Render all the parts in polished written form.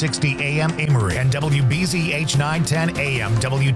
1260 AM Amory and WBZH 910 AM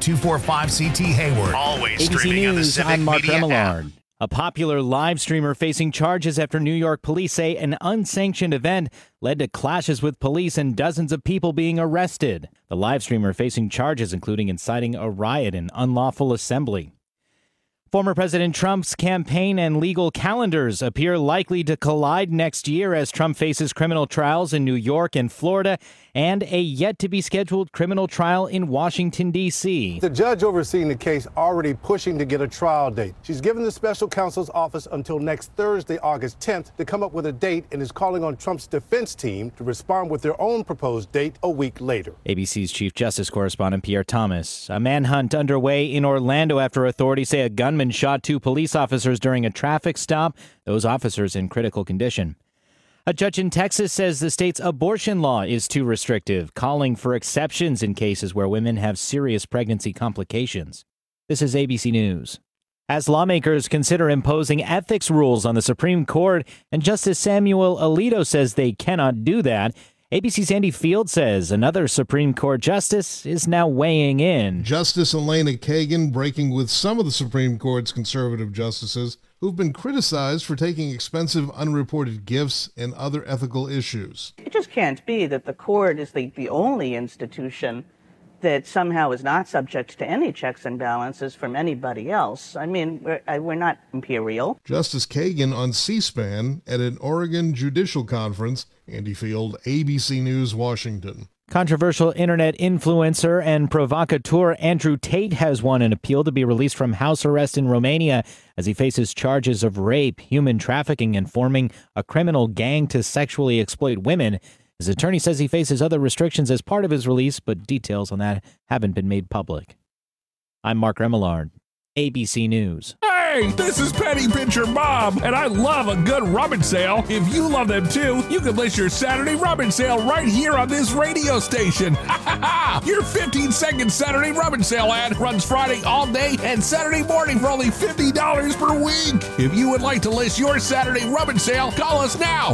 W245CT Hayward. Always ABC streaming on the News, Civic I'm Mark Media Remillard. app. A popular live streamer facing charges after New York police say an unsanctioned event led to clashes with police and dozens of people being arrested. The live streamer facing charges including inciting a riot and unlawful assembly. Former President Trump's campaign and legal calendars appear likely to collide next year as Trump faces criminal trials in New York and Florida and a yet-to-be-scheduled criminal trial in Washington, D.C. The judge overseeing the case already pushing to get a trial date. She's given the special counsel's office until next Thursday, August 10th, to come up with a date and is calling on Trump's defense team to respond with their own proposed date a week later. ABC's Chief Justice correspondent Pierre Thomas. A manhunt underway in Orlando after authorities say a gunman shot 2 police officers during a traffic stop, those officers in critical condition. A judge in Texas says the state's abortion law is too restrictive, calling for exceptions in cases where women have serious pregnancy complications. This is ABC News. As lawmakers consider imposing ethics rules on the Supreme Court, and Justice Samuel Alito says they cannot do that, ABC's Andy Field says another Supreme Court justice is now weighing in. Justice Elena Kagan breaking with some of the Supreme Court's conservative justices who've been criticized for taking expensive unreported gifts and other ethical issues. It just can't be that the court is the only institution that somehow is not subject to any checks and balances from anybody else. I mean, we're not imperial. Justice Kagan on C-SPAN at an Oregon judicial conference. Andy Field, ABC News, Washington. Controversial internet influencer and provocateur Andrew Tate has won an appeal to be released from house arrest in Romania as he faces charges of rape, human trafficking, and forming a criminal gang to sexually exploit women. His attorney says he faces other restrictions as part of his release, but details on that haven't been made public. I'm Mark Remillard, ABC News. Hey, this is Penny Pincher Bob, and I love a good rummage sale. If you love them too, you can list your Saturday rummage sale right here on this radio station. Your 15-second Saturday rummage sale ad runs Friday all day and Saturday morning for only $50 per week. If you would like to list your Saturday rummage sale, call us now,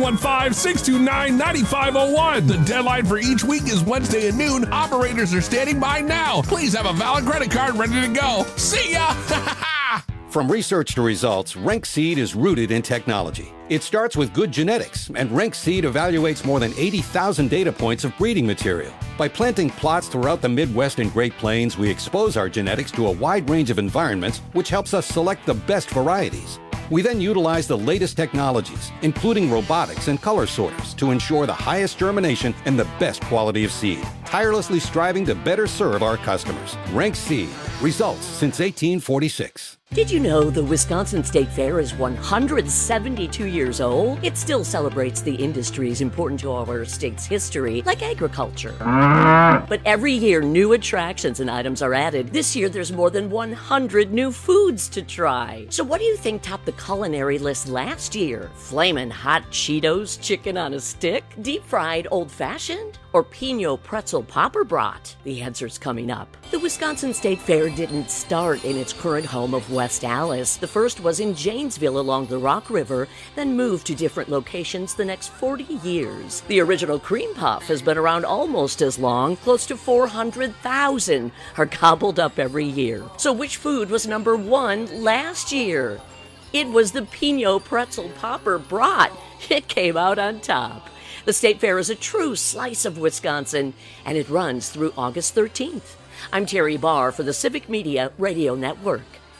715-629-9501. The deadline for each week is Wednesday at noon. Operators are standing by now. Please have a valid credit card ready to go. See ya! From research to results, Rank Seed is rooted in technology. It starts with good genetics, and Rank Seed evaluates more than 80,000 data points of breeding material. By planting plots throughout the Midwest and Great Plains, we expose our genetics to a wide range of environments, which helps us select the best varieties. We then utilize the latest technologies, including robotics and color sorters, to ensure the highest germination and the best quality of seed, tirelessly striving to better serve our customers. Rank Seed. Results since 1846. Did you know the Wisconsin State Fair is 172 years old? It still celebrates the industries important to our state's history, like agriculture. But every year, new attractions and items are added. This year, there's more than 100 new foods to try. So what do you think topped the culinary list last year? Flamin' hot Cheetos chicken on a stick? Deep-fried old-fashioned? Or Pinot pretzel popper brat? The answer's coming up. The Wisconsin State Fair didn't start in its current home of West Allis. The first was in Janesville along the Rock River, then moved to different locations the next 40 years. The original cream puff has been around almost as long. Close to 400,000 are gobbled up every year. So which food was number one last year? It was the Pinot pretzel popper brat. It came out on top. The State Fair is a true slice of Wisconsin, and it runs through August 13th. I'm Terry Barr for the Civic Media Radio Network.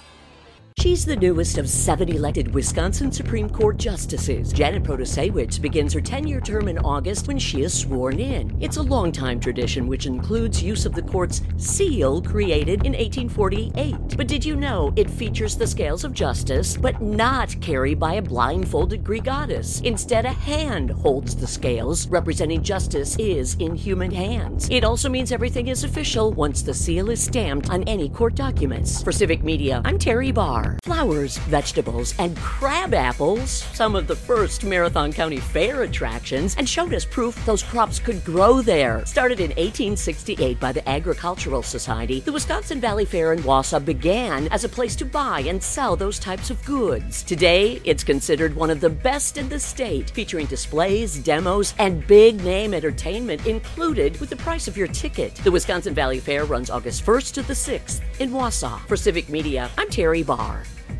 She's the newest of 7 elected Wisconsin Supreme Court justices. Janet Protasiewicz begins her 10-year term in August when she is sworn in. It's a long-time tradition which includes use of the court's seal created in 1848. But did you know it features the scales of justice, but not carried by a blindfolded Greek goddess? Instead, a hand holds the scales, representing justice is in human hands. It also means everything is official once the seal is stamped on any court documents. For Civic Media, I'm Terry Barr. more. Flowers, vegetables, and crab apples, some of the first Marathon County Fair attractions, and showed us proof those crops could grow there. Started in 1868 by the Agricultural Society, the Wisconsin Valley Fair in Wausau began as a place to buy and sell those types of goods. Today, it's considered one of the best in the state, featuring displays, demos, and big-name entertainment included with the price of your ticket. The Wisconsin Valley Fair runs August 1st to the 6th in Wausau. For Civic Media, I'm Terry Barr.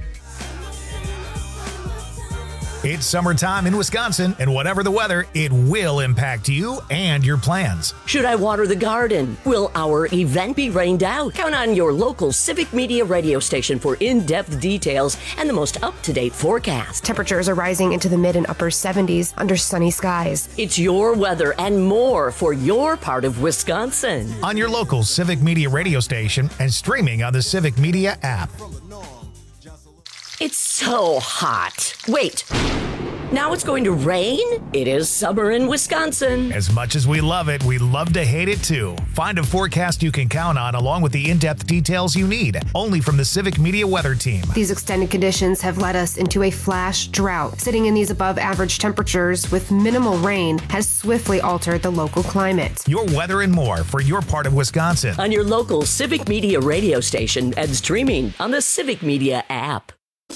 It's summertime in Wisconsin, and whatever the weather, it will impact you and your plans. Should I water the garden? Will our event be rained out? Count on your local Civic Media radio station for in-depth details and the most up-to-date forecast. Temperatures are rising into the mid and upper 70s under sunny skies. It's your weather and more for your part of Wisconsin. On your local Civic Media radio station and streaming on the Civic Media app. It's so hot. Wait, now it's going to rain? It is summer in Wisconsin. As much as we love it, we love to hate it too. Find a forecast you can count on along with the in-depth details you need, only from the Civic Media weather team. These extended conditions have led us into a flash drought. Sitting in these above average temperatures with minimal rain has swiftly altered the local climate. Your weather and more for your part of Wisconsin. On your local Civic Media radio station and streaming on the Civic Media app.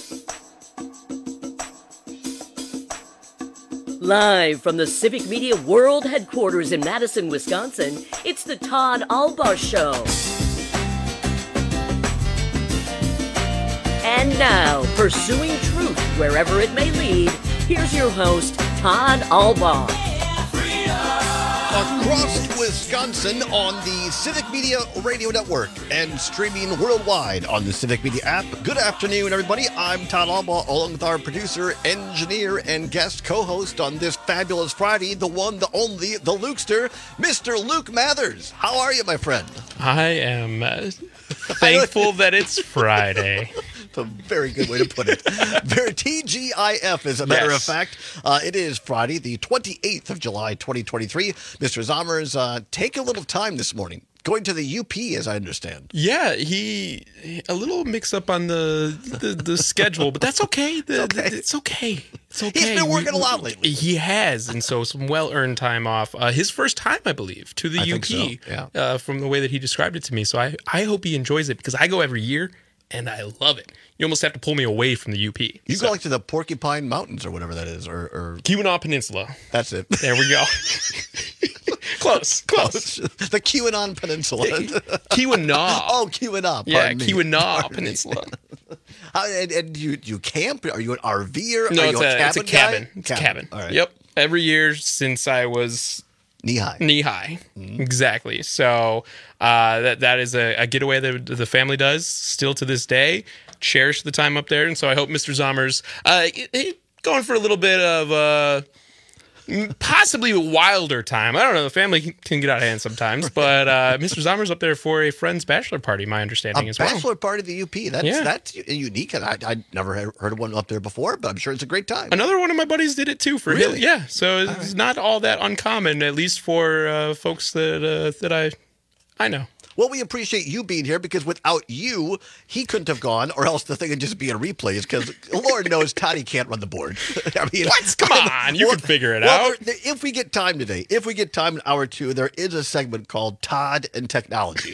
Live from the Civic Media World Headquarters in Madison, Wisconsin, it's the Todd Albaugh Show. And now, pursuing truth wherever it may lead, here's your host, Todd Albaugh. Across Wisconsin on the Civic Media Radio Network and streaming worldwide on the Civic Media app. Good afternoon, everybody. I'm Todd Albaugh, along with our producer, engineer, and guest co-host on this fabulous Friday, the one, the only, the Lukester, Mr. Luke Mathers. How are you, my friend? I am thankful that it's Friday. It's a very good way to put it. Very TGIF, as a matter of fact. It is Friday, the 28th of July, 2023. Mr. Zommers, take a little time this morning. Going to the UP, as I understand. Yeah, he a little mixed up on the schedule, but that's okay. It's okay. It's okay. He's been working a lot lately. He has, and so some well-earned time off. His first time, I believe, to the UP. So, yeah. From the way that he described it to me. So I hope he enjoys it, because I go every year, and I love it. You almost have to pull me away from the UP. You go like to the Porcupine Mountains or whatever that is, or Keweenaw Peninsula. That's it. There we go. Close. The Keweenaw Peninsula. Keweenaw. Oh, Keweenaw. Yeah, Keweenaw Peninsula. And you camp? Are you an RVer? No, Are you it's a cabin. Guy? It's a cabin. All right. Yep. Every year since I was knee-high. Mm-hmm. Exactly. So that is a getaway that the family does still to this day. Cherish the time up there. And so I hope Mr. Zommers going for a little bit of possibly a wilder time. I don't know. The family can get out of hand sometimes. But Mr. Zommers up there for a friend's bachelor party, my understanding as well. A bachelor party of the UP. That's unique. And I'd never heard of one up there before, but I'm sure it's a great time. Another one of my buddies did it too for him. Yeah. So it's not all that uncommon, at least for folks that I know. Well, we appreciate you being here, because without you, he couldn't have gone, or else the thing would just be in replays, because Lord knows Toddy can't run the board. I mean, what? Come on, you can figure it out. If we get time today, in hour 2, there is a segment called Todd and Technology.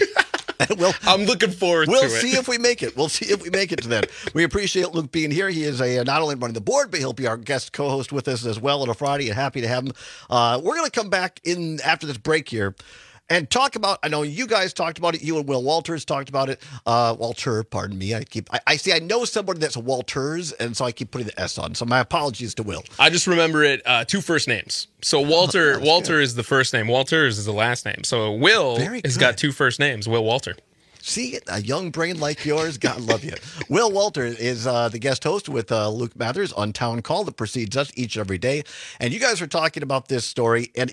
I'm looking forward to it. We'll see if we make it. To that. We appreciate Luke being here. He is not only running the board, but he'll be our guest co-host with us as well on a Friday, and happy to have him. We're going to come back in after this break here and talk about, I know you guys talked about it, you and Will Walters talked about it. Walter, pardon me. I know somebody that's a Walters, and so I keep putting the S on. So my apologies to Will. I just remember it, 2 first names. So Walter is the first name. Walters is the last name. So Will has got 2 first names, Will Walter. See, a young brain like yours, God love you. Will Walter is the guest host with Luke Mathers on Town Call that precedes us each and every day. And you guys are talking about this story, and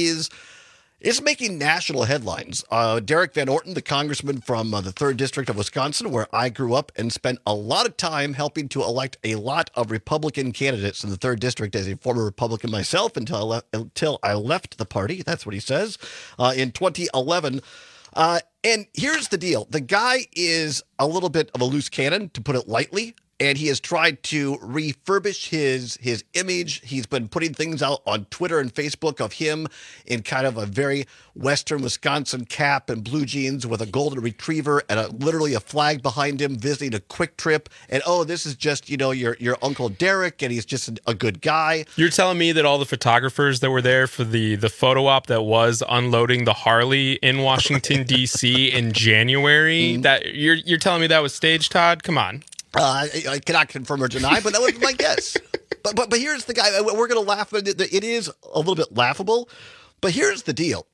it's making national headlines. Derek Van Orton, the congressman from the 3rd District of Wisconsin, where I grew up and spent a lot of time helping to elect a lot of Republican candidates in the 3rd District as a former Republican myself until I left the party. That's what he says, in 2011. And here's the deal. The guy is a little bit of a loose cannon, to put it lightly. and he has tried to refurbish his image. He's been putting things out on Twitter and Facebook of him in kind of a very Western Wisconsin cap and blue jeans with a golden retriever and literally a flag behind him, visiting a Quick Trip. And, oh, this is just, your Uncle Derek, and he's just a good guy. You're telling me that all the photographers that were there for the photo op that was unloading the Harley in Washington, D.C. in January, that you're telling me that was staged, Todd? Come on. I cannot confirm or deny, but that was my guess. But here's the guy. We're going to laugh. It is a little bit laughable. But here's the deal.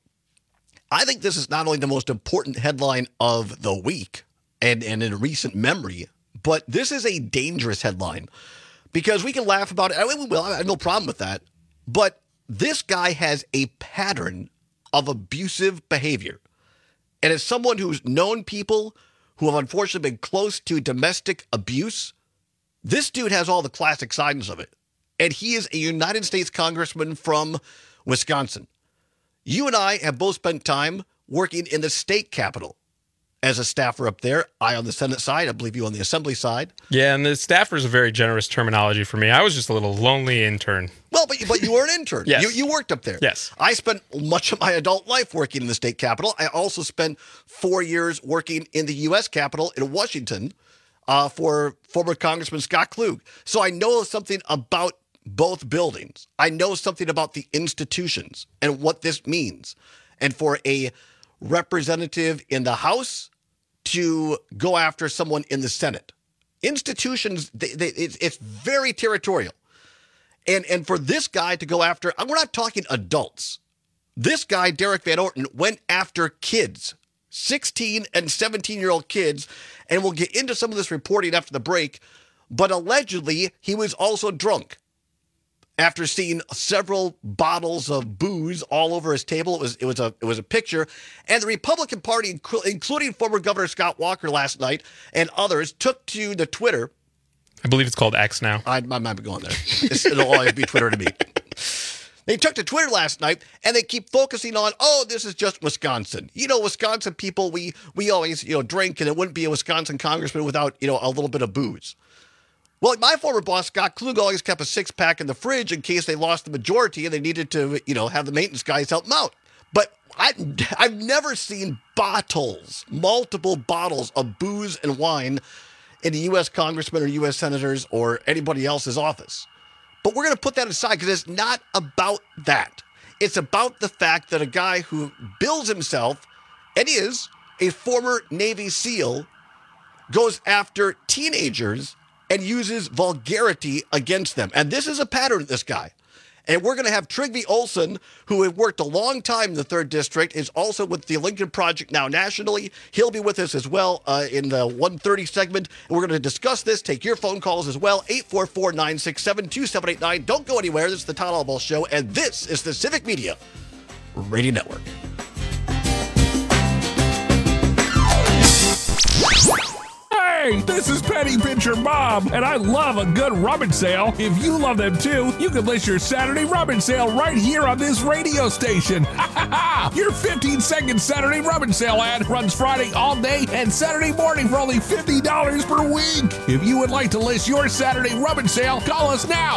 I think this is not only the most important headline of the week and in recent memory, but this is a dangerous headline because we can laugh about it. I have no problem with that. But this guy has a pattern of abusive behavior. And as someone who's known people who have unfortunately been close to domestic abuse, this dude has all the classic signs of it. And he is a United States congressman from Wisconsin. You and I have both spent time working in the state capitol as a staffer up there. I on the Senate side, I believe you on the Assembly side. Yeah, and the staffer is a very generous terminology for me. I was just a little lonely intern. Well, but you were an intern. Yes. You worked up there. Yes. I spent much of my adult life working in the state capitol. I also spent 4 years working in the U.S. Capitol in Washington for former Congressman Scott Klug. So I know something about both buildings. I know something about the institutions and what this means. And for a representative in the House to go after someone in the Senate. Institutions, it's very territorial. And for this guy to go after, we're not talking adults. This guy, Derek Van Orton, went after kids, 16 and 17-year-old kids, and we'll get into some of this reporting after the break, but allegedly he was also drunk. After seeing several bottles of booze all over his table, it was a picture. And the Republican Party, including former Governor Scott Walker last night and others, took to the Twitter. I believe it's called X now. I might be going there. It'll always be Twitter to me. They took to Twitter last night, and they keep focusing on, this is just Wisconsin. Wisconsin people, we always, drink, and it wouldn't be a Wisconsin congressman without, a little bit of booze. Well, my former boss, Scott Klug, always kept a six-pack in the fridge in case they lost the majority and they needed to, have the maintenance guys help them out. But I've never seen multiple bottles of booze and wine in the U.S. congressman or U.S. senators or anybody else's office. But we're going to put that aside because it's not about that. It's about the fact that a guy who bills himself and is a former Navy SEAL goes after teenagers and uses vulgarity against them. And this is a pattern of this guy. And we're going to have Trygve Olsen, who had worked a long time in the 3rd District, is also with the Lincoln Project now nationally. He'll be with us as well in the 1:30 segment. And we're going to discuss this, take your phone calls as well, 844-967-2789. Don't go anywhere. This is the Todd Albaugh Show, and this is the Civic Media Radio Network. Hey, this is Penny Pincher Bob, and I love a good rummage sale. If you love them too, you can list your Saturday rummage sale right here on this radio station. Your 15-second Saturday rummage sale ad runs Friday all day and Saturday morning for only $50 per week. If you would like to list your Saturday rummage sale, call us now,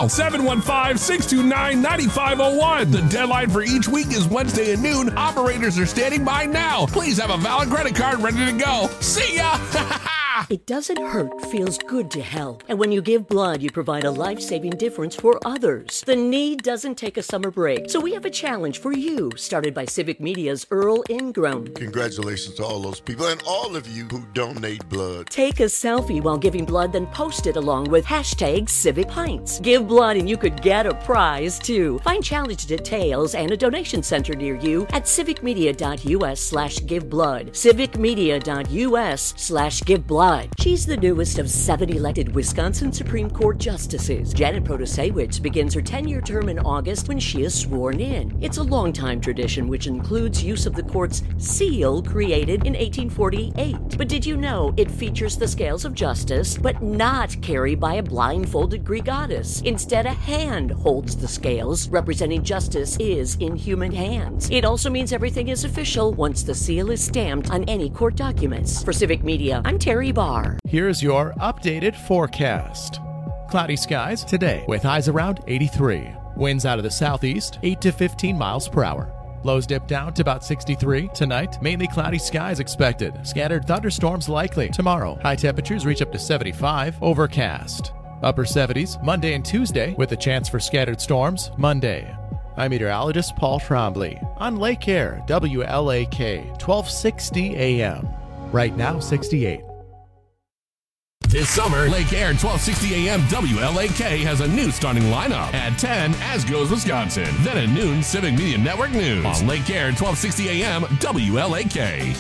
715-629-9501. The deadline for each week is Wednesday at noon. Operators are standing by now. Please have a valid credit card ready to go. See ya! It doesn't hurt, feels good to help. And when you give blood, you provide a life-saving difference for others. The need doesn't take a summer break. So we have a challenge for you, started by Civic Media's Earl Ingram. Congratulations to all those people and all of you who donate blood. Take a selfie while giving blood, then post it along with #CivicPints. Give blood and you could get a prize, too. Find challenge details and a donation center near you at civicmedia.us/giveblood. civicmedia.us/giveblood. She's the newest of 7 elected Wisconsin Supreme Court justices. Janet Protasewicz begins her 10-year term in August when she is sworn in. It's a long-time tradition which includes use of the court's seal created in 1848. But did you know it features the scales of justice, but not carried by a blindfolded Greek goddess? Instead, a hand holds the scales, representing justice is in human hands. It also means everything is official once the seal is stamped on any court documents. For Civic Media, I'm Terry Barr. Here's your updated forecast. Cloudy skies today with highs around 83. Winds out of the southeast, 8 to 15 miles per hour. Lows dip down to about 63. Tonight, mainly cloudy skies expected. Scattered thunderstorms likely. Tomorrow, high temperatures reach up to 75. Overcast. Upper 70s Monday and Tuesday with a chance for scattered storms Monday. I'm meteorologist Paul Trombley on Lake Air, WLAK, 1260 AM. Right now, 68. This summer, Lake Air 1260 AM WLAK has a new starting lineup. At 10, As Goes Wisconsin. Then at noon, Civic Media Network News. On Lake Air 1260 AM WLAK.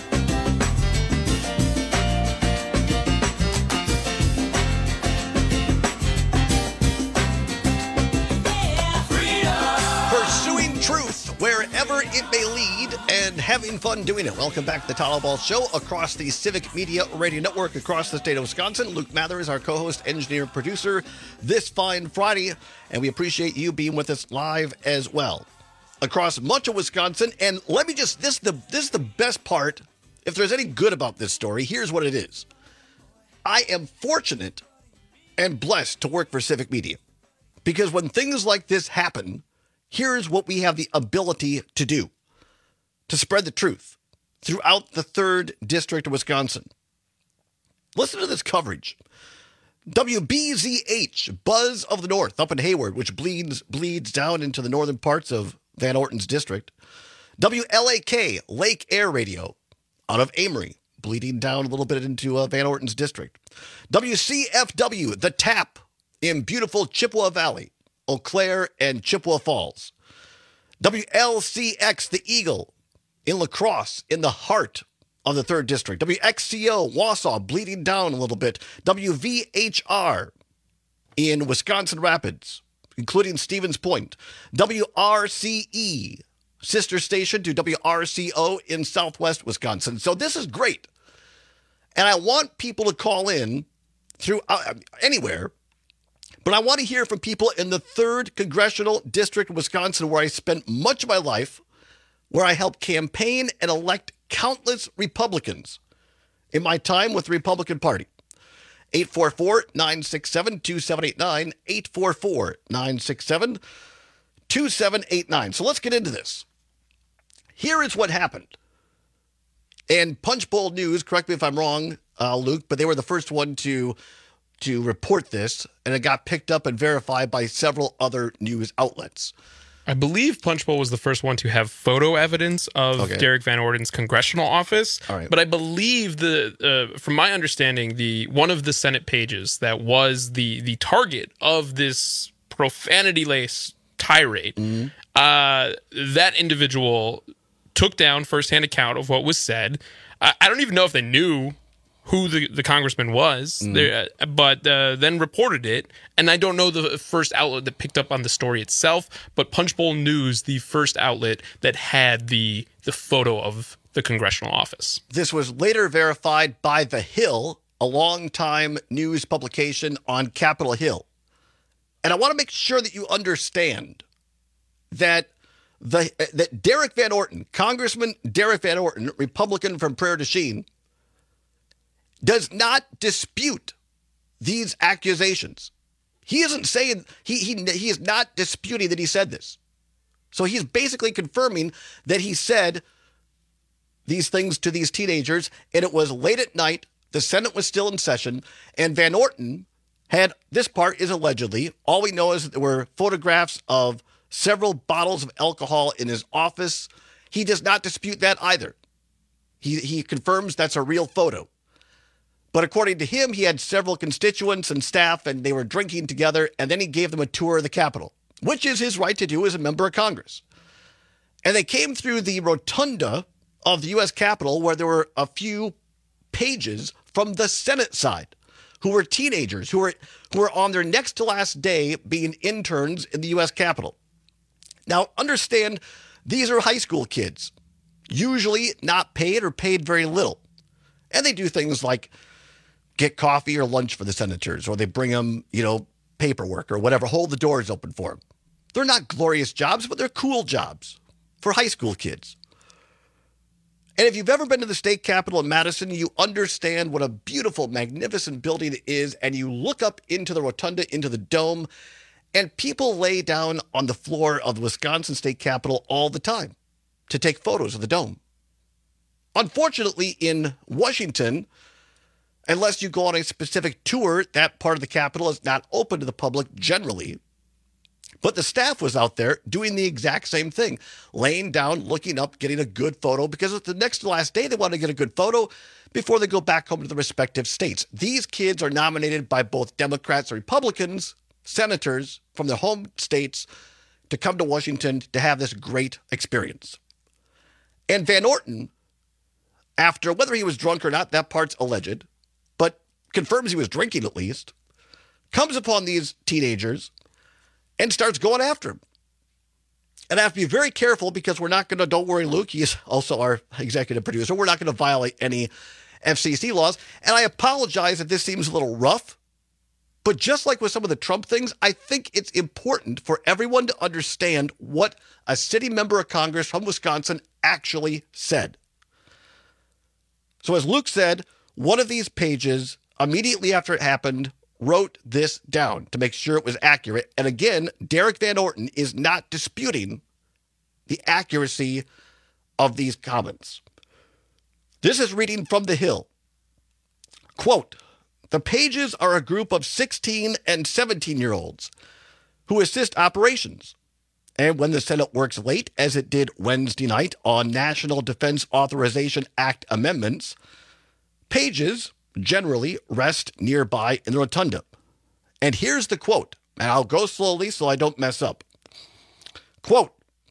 Pursuing truth wherever it may lead and having fun doing it. Welcome back to the Tyler Ball Show across the Civic Media Radio Network across the state of Wisconsin. Luke Mather is our co-host, engineer, producer this fine Friday, and we appreciate you being with us live as well across much of Wisconsin. And let me just, this is the best part. If there's any good about this story, here's what it is. I am fortunate and blessed to work for Civic Media because when things like this happen, here's what we have the ability to do. To spread the truth throughout the 3rd District of Wisconsin. Listen to this coverage. WBZH, Buzz of the North, up in Hayward, which bleeds down into the northern parts of Van Orton's district. WLAK, Lake Air Radio, out of Amory, bleeding down a little bit into Van Orton's district. WCFW, The Tap, in beautiful Chippewa Valley, Eau Claire and Chippewa Falls. WLCX, The Eagle, in La Crosse, in the heart of the 3rd District. WXCO, Wausau, bleeding down a little bit. WVHR, in Wisconsin Rapids, including Stevens Point. WRCE, sister station to WRCO in Southwest Wisconsin. So this is great. And I want people to call in through anywhere, but I want to hear from people in the 3rd Congressional District of Wisconsin, where I spent much of my life, where I helped campaign and elect countless Republicans in my time with the Republican Party. 844-967-2789, 844-967-2789. So let's get into this. Here is what happened. And Punchbowl News, correct me if I'm wrong, Luke, but they were the first one to report this, and it got picked up and verified by several other news outlets. I believe Punchbowl was the first one to have photo evidence of Derek Van Orden's congressional office. All right. But I believe from my understanding, one of the Senate pages that was the target of this profanity-laced tirade, that individual took down firsthand account of what was said. I don't even know if they knew who the congressman was, but then reported it. And I don't know the first outlet that picked up on the story itself, but Punchbowl News, the first outlet that had the photo of the congressional office. This was later verified by The Hill, a longtime news publication on Capitol Hill. And I want to make sure that you understand that that Derek Van Orton, Congressman Derek Van Orton, Republican from Prairie du Chien, does not dispute these accusations. He isn't saying, he is not disputing that he said this. So he's basically confirming that he said these things to these teenagers, and it was late at night, the Senate was still in session, and Van Orton had, this part is allegedly, all we know is that there were photographs of several bottles of alcohol in his office. He does not dispute that either. He confirms that's a real photo. But according to him, he had several constituents and staff, and they were drinking together, and then he gave them a tour of the Capitol, which is his right to do as a member of Congress. And they came through the rotunda of the U.S. Capitol, where there were a few pages from the Senate side, who were teenagers, who were on their next to last day being interns in the U.S. Capitol. Now, understand, these are high school kids, usually not paid or paid very little. And they do things like get coffee or lunch for the senators, or they bring them, paperwork or whatever, hold the doors open for them. They're not glorious jobs, but they're cool jobs for high school kids. And if you've ever been to the state capitol in Madison, you understand what a beautiful, magnificent building it is. And you look up into the rotunda, into the dome, and people lay down on the floor of the Wisconsin State Capitol all the time to take photos of the dome. Unfortunately, in Washington, unless you go on a specific tour, that part of the Capitol is not open to the public generally. But the staff was out there doing the exact same thing, laying down, looking up, getting a good photo, because it's the next to last day they want to get a good photo before they go back home to the respective states. These kids are nominated by both Democrats and Republicans, senators from their home states, to come to Washington to have this great experience. And Van Orten, after, whether he was drunk or not, that part's alleged, but confirms he was drinking at least, comes upon these teenagers and starts going after him. And I have to be very careful because we're not going to, don't worry, Luke, he's also our executive producer, we're not going to violate any FCC laws. And I apologize if this seems a little rough, but just like with some of the Trump things, I think it's important for everyone to understand what a city member of Congress from Wisconsin actually said. So as Luke said, one of these pages, immediately after it happened, wrote this down to make sure it was accurate. And again, Derek Van Orten is not disputing the accuracy of these comments. This is reading from The Hill. Quote, "The pages are a group of 16 and 17-year-olds who assist operations. And when the Senate works late, as it did Wednesday night on National Defense Authorization Act amendments, pages generally rest nearby in the rotunda." And here's the quote, and I'll go slowly so I don't mess up. Quote,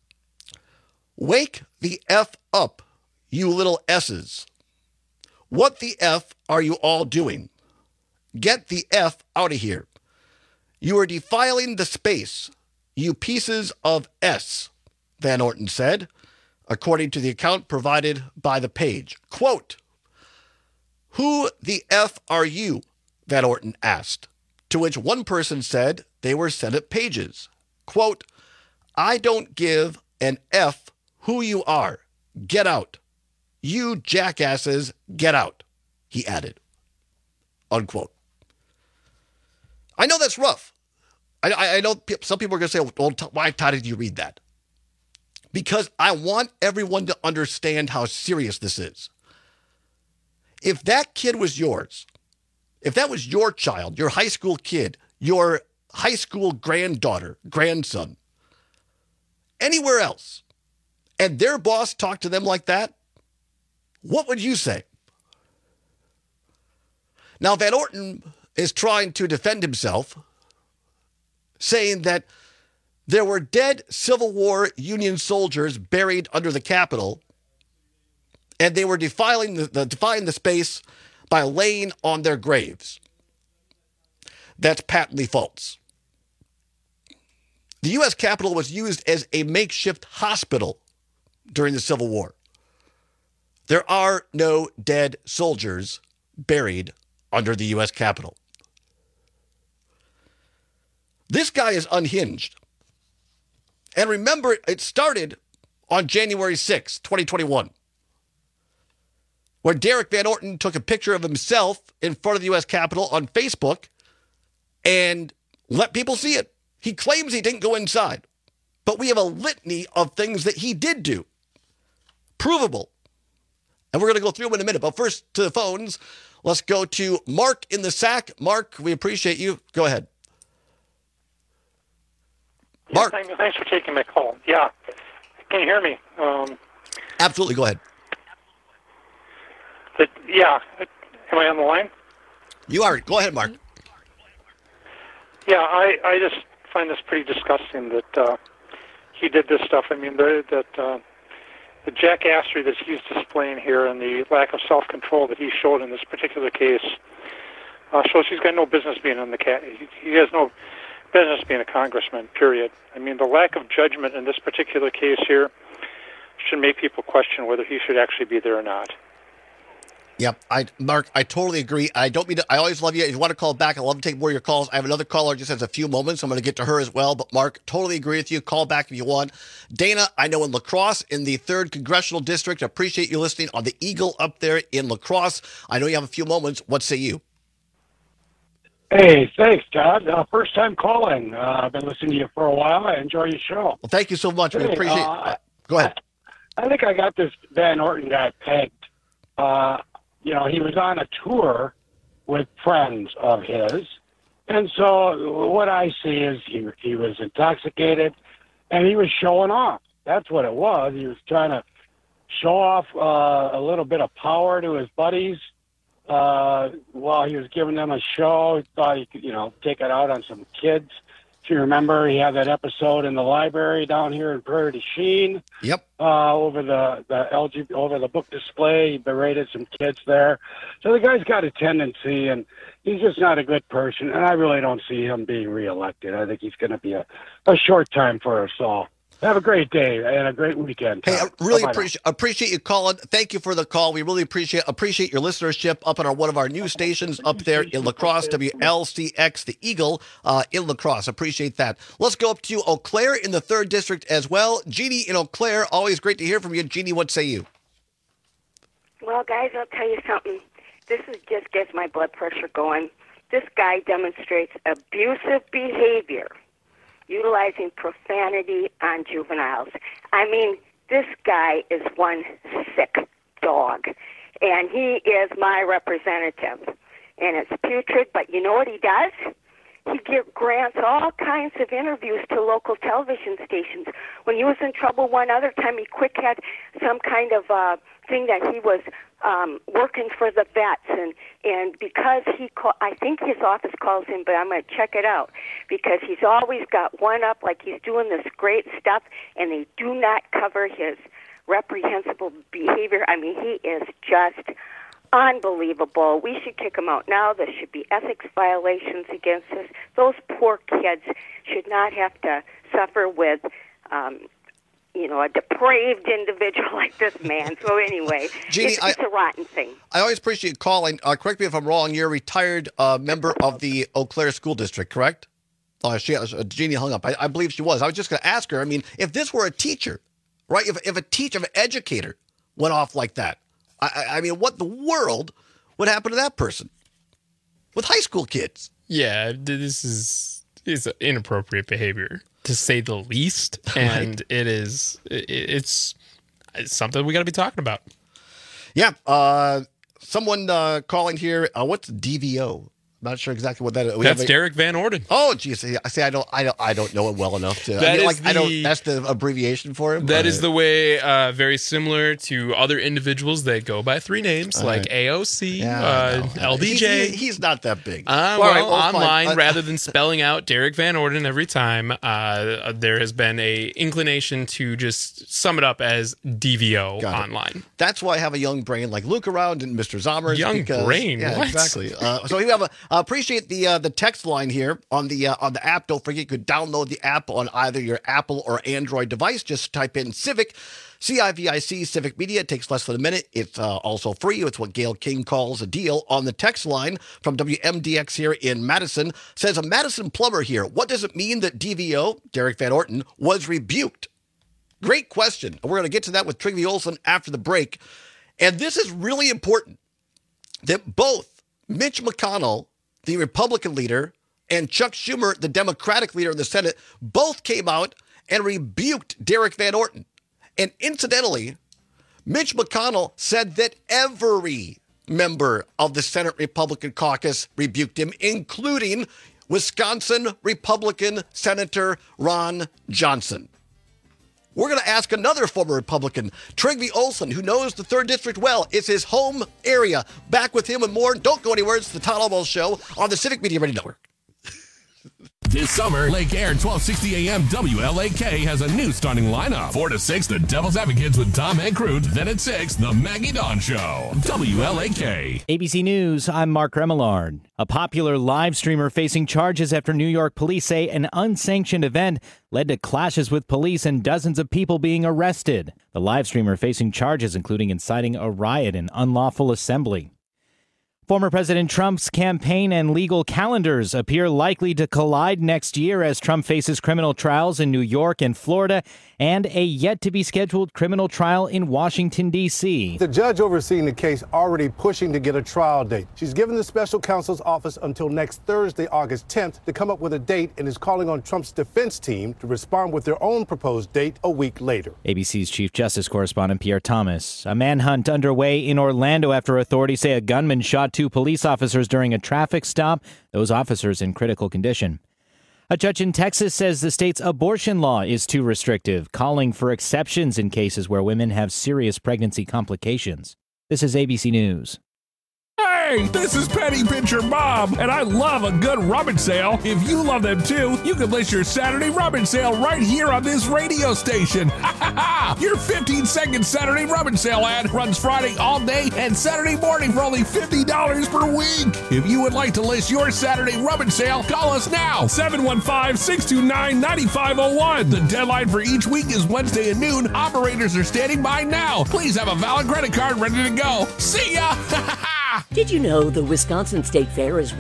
"Wake the F up, you little S's. What the F are you all doing? Get the F out of here. You are defiling the space, you pieces of S," Van Orten said, according to the account provided by the page. Quote, "Who the F are you?" Van Orten asked, to which one person said they were Senate pages. Quote, "I don't give an F who you are. Get out. You jackasses, get out," he added. Unquote. I know that's rough. I know some people are going to say, well, why, Todd, did you read that? Because I want everyone to understand how serious this is. If that kid was yours, if that was your child, your high school kid, your high school granddaughter, grandson, anywhere else, and their boss talked to them like that, what would you say? Now, Van Orten is trying to defend himself, saying that there were dead Civil War Union soldiers buried under the Capitol, and they were defying the space by laying on their graves. That's patently false. The U.S. Capitol was used as a makeshift hospital during the Civil War. There are no dead soldiers buried under the U.S. Capitol. This guy is unhinged. And remember, it started on January 6, 2021, where Derek Van Orten took a picture of himself in front of the U.S. Capitol on Facebook and let people see it. He claims he didn't go inside, but we have a litany of things that he did do. Provable. And we're going to go through them in a minute. But first, to the phones, let's go to Mark in the Sac. Mark, we appreciate you. Go ahead. Mark. Yes, thanks for taking my call. Yeah. Can you hear me? Absolutely. Go ahead. Yeah. Am I on the line? You are. Go ahead, Mark. Yeah, I just find this pretty disgusting that he did this stuff. I mean, the jackassery that he's displaying here and the lack of self-control that he showed in this particular case shows he's got no business being on he has no business being a congressman, period. I mean, the lack of judgment in this particular case here should make people question whether he should actually be there or not. Yep, Mark, I totally agree. I don't mean to, I always love you. If you want to call back, I'd love to take more of your calls. I have another caller just has a few moments. I'm going to get to her as well. But Mark, totally agree with you. Call back if you want. Dana, I know in La Crosse, in the 3rd Congressional District, appreciate you listening on the Eagle up there in La Crosse. I know you have a few moments. What say you? Hey, thanks, Todd. First time calling. I've been listening to you for a while. I enjoy your show. Well, thank you so much. We appreciate it. Go ahead. I think I got this Van Orton guy pegged. He was on a tour with friends of his. And so what I see is he was intoxicated and he was showing off. That's what it was. He was trying to show off a little bit of power to his buddies while he was giving them a show. He thought he could, take it out on some kids. If you remember, he had that episode in the library down here in Prairie du Chien. Yep. Over the book display, he berated some kids there. So the guy's got a tendency, and he's just not a good person. And I really don't see him being reelected. I think he's going to be a short time for us all. Have a great day and a great weekend. Hey, I really appreciate you calling. Thank you for the call. We really appreciate your listenership up on one of our news stations up there in La Crosse, WLCX, the Eagle in La Crosse. Appreciate that. Let's go up to Eau Claire in the 3rd District as well. Jeannie in Eau Claire, always great to hear from you. Jeannie, what say you? Well, guys, I'll tell you something. This just gets my blood pressure going. This guy demonstrates abusive behavior, utilizing profanity on juveniles. I mean, this guy is one sick dog, and he is my representative. And it's putrid, but you know what he does? He grants all kinds of interviews to local television stations. When he was in trouble one other time, he quick had some kind of thing that he was working for the vets, and because I think his office calls him, but I'm going to check it out, because he's always got one up, like he's doing this great stuff, and they do not cover his reprehensible behavior. I mean, he is just unbelievable. We should kick him out now. There should be ethics violations against us. Those poor kids should not have to suffer with a depraved individual like this man. So anyway, Jeannie, it's a rotten thing. I always appreciate you calling. Correct me if I'm wrong. You're a retired member of the Eau Claire School District, correct? Jeannie hung up. I believe she was. I was just going to ask her. I mean, if this were a teacher, right? If an educator went off like that, I mean, what the world would happen to that person with high school kids? Yeah, this is inappropriate behavior, to say the least, and right. It's something we got to be talking about. Yeah, someone calling here. What's DVO? Not sure exactly what that is. That's Derek Van Orden. Oh, geez. See, I don't know it well enough to. That's the abbreviation for him. That is the way. Very similar to other individuals that go by 3 names, like AOC, LBJ. He's not that big. Online, rather than spelling out Derek Van Orden every time, there has been a inclination to just sum it up as DVO online. That's why I have a young brain like Luke around and Mr. Zommers. Young brain. Yeah, what? Exactly. So we have appreciate the text line here on the app. Don't forget you could download the app on either your Apple or Android device. Just type in Civic, CIVIC, Civic Media. It takes less than a minute. It's also free. It's what Gail King calls a deal. On the text line from WMDX here in Madison, says a Madison plumber here. What does it mean that DVO, Derek Van Orton, was rebuked? Great question. We're going to get to that with Trygve Olsen after the break. And this is really important that both Mitch McConnell, the Republican leader, and Chuck Schumer, the Democratic leader in the Senate, both came out and rebuked Derek Van Orton. And incidentally, Mitch McConnell said that every member of the Senate Republican caucus rebuked him, including Wisconsin Republican Senator Ron Johnson. We're going to ask another former Republican, Trygve Olsen, who knows the 3rd District well. It's his home area. Back with him and more. Don't go anywhere. It's the Todd Almost Show on the Civic Media Radio Network. This summer, Lake Air 1260 AM WLAK has a new starting lineup. 4 to 6, the Devil's Advocates with Tom and Crute. Then at 6, the Maggie Dawn Show. WLAK. ABC News, I'm Mark Remillard. A popular live streamer facing charges after New York police say an unsanctioned event led to clashes with police and dozens of people being arrested. The live streamer facing charges including inciting a riot and unlawful assembly. Former President Trump's campaign and legal calendars appear likely to collide next year as Trump faces criminal trials in New York and Florida and a yet-to-be-scheduled criminal trial in Washington, D.C. The judge overseeing the case already pushing to get a trial date. She's given the special counsel's office until next Thursday, August 10th, to come up with a date and is calling on Trump's defense team to respond with their own proposed date a week later. ABC's Chief Justice correspondent Pierre Thomas. A manhunt underway in Orlando after authorities say a gunman shot 2 police officers during a traffic stop, those officers in critical condition. A judge in Texas says the state's abortion law is too restrictive, calling for exceptions in cases where women have serious pregnancy complications. This is ABC News. Hey, this is Penny Pincher Bob, and I love a good rummage sale. If you love them too, you can list your Saturday rummage sale right here on this radio station. Your 15-second Saturday rummage sale ad runs Friday all day and Saturday morning for only $50 per week. If you would like to list your Saturday rummage sale, call us now, 715-629-9501. The deadline for each week is Wednesday at noon. Operators are standing by now. Please have a valid credit card ready to go. See ya! Did you know the Wisconsin State Fair is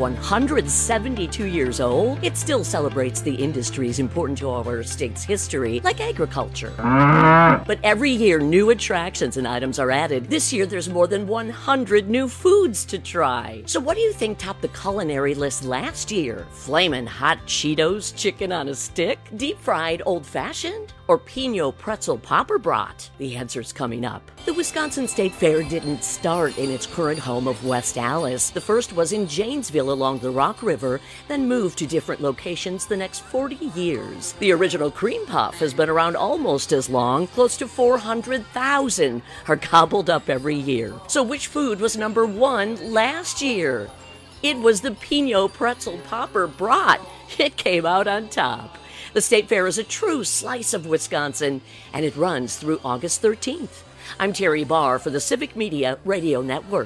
172 years old? It still celebrates the industries important to our state's history, like agriculture. But every year, new attractions and items are added. This year, there's more than 100 new foods to try. So what do you think topped the culinary list last year? Flamin' hot Cheetos chicken on a stick? Deep-fried old-fashioned? Or Pinot pretzel popper brat? The answer's coming up. The Wisconsin State Fair didn't start in its current home of West Allis. The first was in Janesville along the Rock River, then moved to different locations the next 40 years. The original cream puff has been around almost as long. Close to 400,000 are gobbled up every year. So which food was number 1 last year? It was the Pinot pretzel popper brat. It came out on top. The State Fair is a true slice of Wisconsin, and it runs through August 13th. I'm Terry Barr for the Civic Media Radio Network.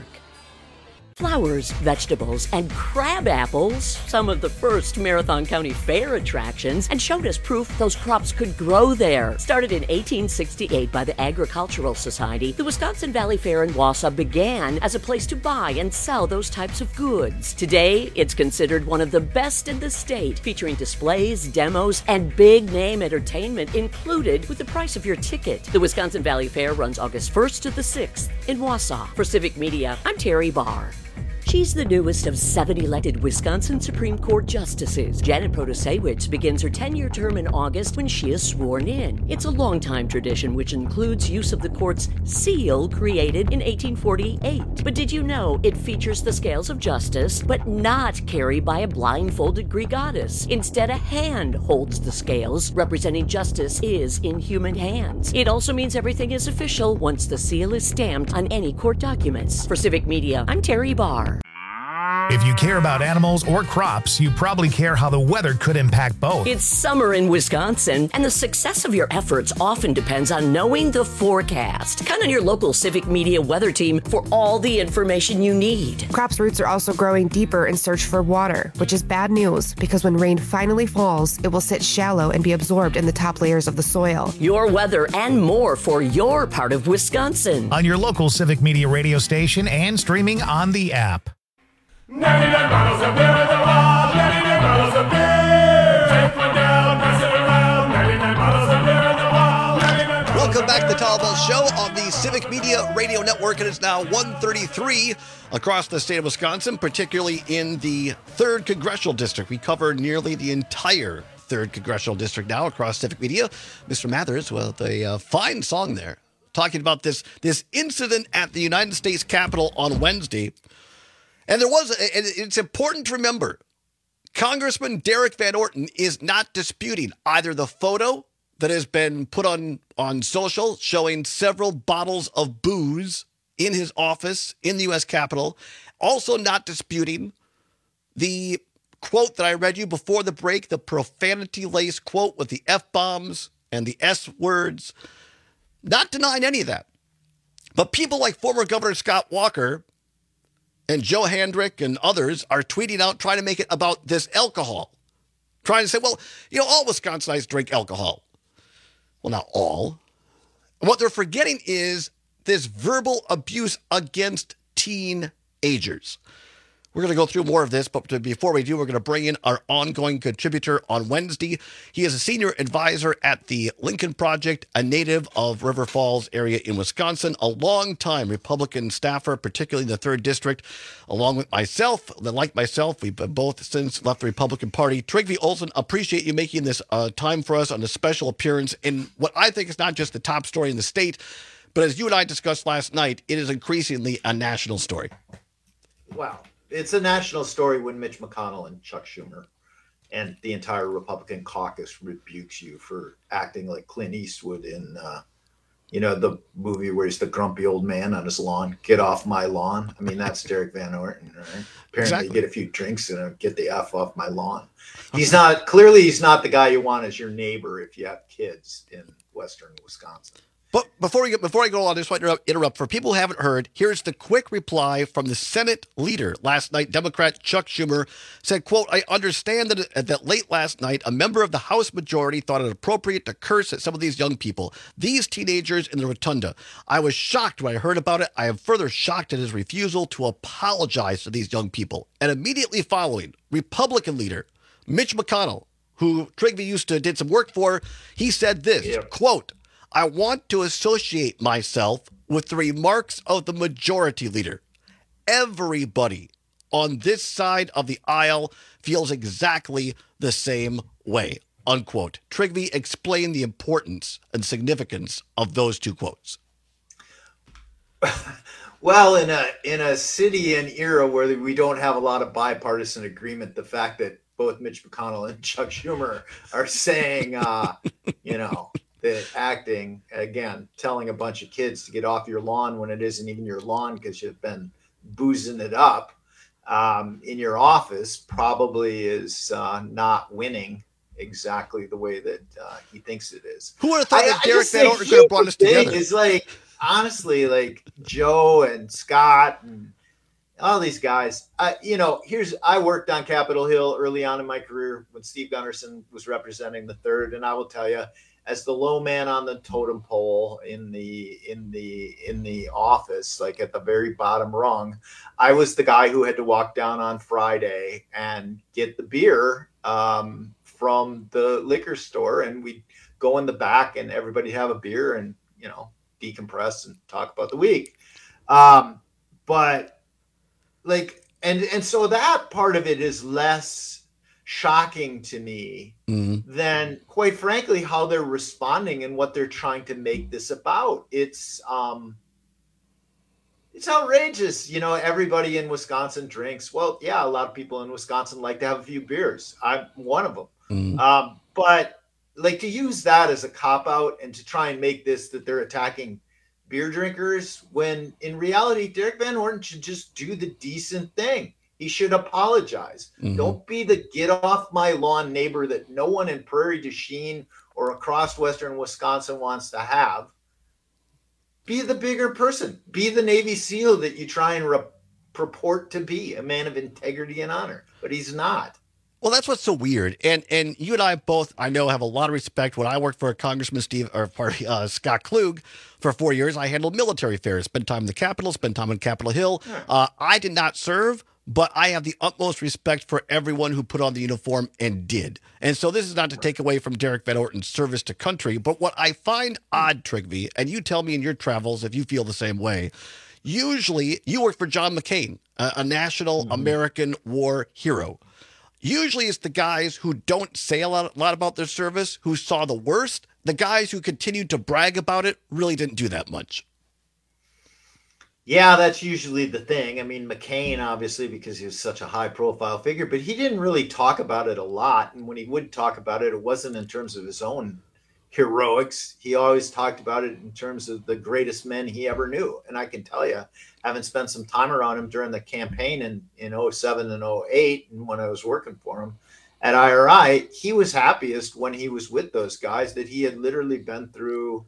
Flowers, vegetables, and crab apples, some of the first Marathon County Fair attractions, and showed us proof those crops could grow there. Started in 1868 by the Agricultural Society, the Wisconsin Valley Fair in Wausau began as a place to buy and sell those types of goods. Today, it's considered one of the best in the state, featuring displays, demos, and big-name entertainment included with the price of your ticket. The Wisconsin Valley Fair runs August 1st to the 6th in Wausau. For Civic Media, I'm Terry Barr. She's the newest of 7 elected Wisconsin Supreme Court justices. Janet Protasiewicz begins her 10-year term in August when she is sworn in. It's a long-time tradition which includes use of the court's seal created in 1848. But did you know it features the scales of justice, but not carried by a blindfolded Greek goddess? Instead, a hand holds the scales, representing justice is in human hands. It also means everything is official once the seal is stamped on any court documents. For Civic Media, I'm Terry Barr. If you care about animals or crops, you probably care how the weather could impact both. It's summer in Wisconsin, and the success of your efforts often depends on knowing the forecast. Count on your local Civic Media weather team for all the information you need. Crops' roots are also growing deeper in search for water, which is bad news because when rain finally falls, it will sit shallow and be absorbed in the top layers of the soil. Your weather and more for your part of Wisconsin. On your local Civic Media radio station and streaming on the app. 99 bottles of beer in the wall, 99 bottles of beer. Take one down, pass it around, 99 bottles of beer in the wall. Welcome back to the Tom Ball Show on the Civic Media Radio Network. It is now 1:33 across the state of Wisconsin, particularly in the 3rd Congressional District. We cover nearly the entire 3rd Congressional District now across Civic Media. Mr. Mathers, well, a fine song there, talking about this incident at the United States Capitol on Wednesday. And it's important to remember, Congressman Derek Van Orton is not disputing either the photo that has been put on social showing several bottles of booze in his office in the U.S. Capitol, also not disputing the quote that I read you before the break, the profanity-laced quote with the F-bombs and the S-words, not denying any of that. But people like former Governor Scott Walker and Joe Hendrick and others are tweeting out, trying to make it about this alcohol. Trying to say, well, all Wisconsinites drink alcohol. Well, not all. What they're forgetting is this verbal abuse against teenagers. We're going to go through more of this, but before we do, we're going to bring in our ongoing contributor on Wednesday. He is a senior advisor at the Lincoln Project, a native of River Falls area in Wisconsin, a longtime Republican staffer, particularly in the 3rd District, along with myself. Like myself, we've both since left the Republican Party. Trygve Olsen, appreciate you making this time for us on a special appearance in what I think is not just the top story in the state, but as you and I discussed last night, it is increasingly a national story. Wow. It's a national story when Mitch McConnell and Chuck Schumer and the entire Republican caucus rebukes you for acting like Clint Eastwood in, the movie where he's the grumpy old man on his lawn. Get off my lawn. I mean, that's Derek Van Orton, right? Apparently, exactly. Get a few drinks and get the F off my lawn. He's not the guy you want as your neighbor if you have kids in Western Wisconsin. But before I go on, I just want to interrupt. For people who haven't heard, here's the quick reply from the Senate leader last night. Democrat Chuck Schumer said, quote, I understand that late last night, a member of the House majority thought it appropriate to curse at some of these young people, these teenagers in the rotunda. I was shocked when I heard about it. I am further shocked at his refusal to apologize to these young people. And immediately following, Republican leader Mitch McConnell, who Trygve did some work for, he said this, quote, I want to associate myself with the remarks of the majority leader. Everybody on this side of the aisle feels exactly the same way, unquote. Trygve, explain the importance and significance of those two quotes. Well, in a city and era where we don't have a lot of bipartisan agreement, the fact that both Mitch McConnell and Chuck Schumer are saying, that acting, again, telling a bunch of kids to get off your lawn when it isn't even your lawn because you've been boozing it up in your office probably is not winning exactly the way that he thinks it is. Who would have thought that Derek Van Orton could have brought us together? It's like, honestly, like Joe and Scott and all these guys, I worked on Capitol Hill early on in my career when Steve Gunderson was representing the 3rd. And I will tell you, as the low man on the totem pole in the office, like at the very bottom rung, I was the guy who had to walk down on Friday and get the beer from the liquor store. And we'd go in the back and everybody have a beer and, decompress and talk about the week. But like, and so that part of it is less shocking to me than, quite frankly, how they're responding and what they're trying to make this about. It's outrageous. Everybody in Wisconsin drinks. Well, yeah, a lot of people in Wisconsin like to have a few beers. I'm one of them. But like to use that as a cop-out and to try and make this that they're attacking beer drinkers, when in reality, Derek Van Orton should just do the decent thing. He should apologize. Don't be the get off my lawn neighbor that no one in Prairie du Chien or across Western Wisconsin wants to have. Be the bigger person. Be the Navy SEAL that you try and purport to be, a man of integrity and honor. But he's not. Well, that's what's so weird. And you and I both, I know, have a lot of respect. When I worked for Congressman Scott Klug for 4 years, I handled military affairs, spent time in the Capitol, spent time on Capitol Hill. I did not serve, but I have the utmost respect for everyone who put on the uniform and did. And so this is not to take away from Derek Van Orton's service to country, but what I find odd, Trygve, and you tell me in your travels if you feel the same way, usually you work for John McCain, a national American war hero. Usually it's the guys who don't say a lot about their service, who saw the worst. The guys who continued to brag about it really didn't do that much. Yeah, that's usually the thing. I mean, McCain, obviously, because he was such a high-profile figure, but he didn't really talk about it a lot. And when he would talk about it, it wasn't in terms of his own heroics. He always talked about it in terms of the greatest men he ever knew. And I can tell you, having spent some time around him during the campaign in 07 and 08, and when I was working for him at IRI, he was happiest when he was with those guys that he had literally been through.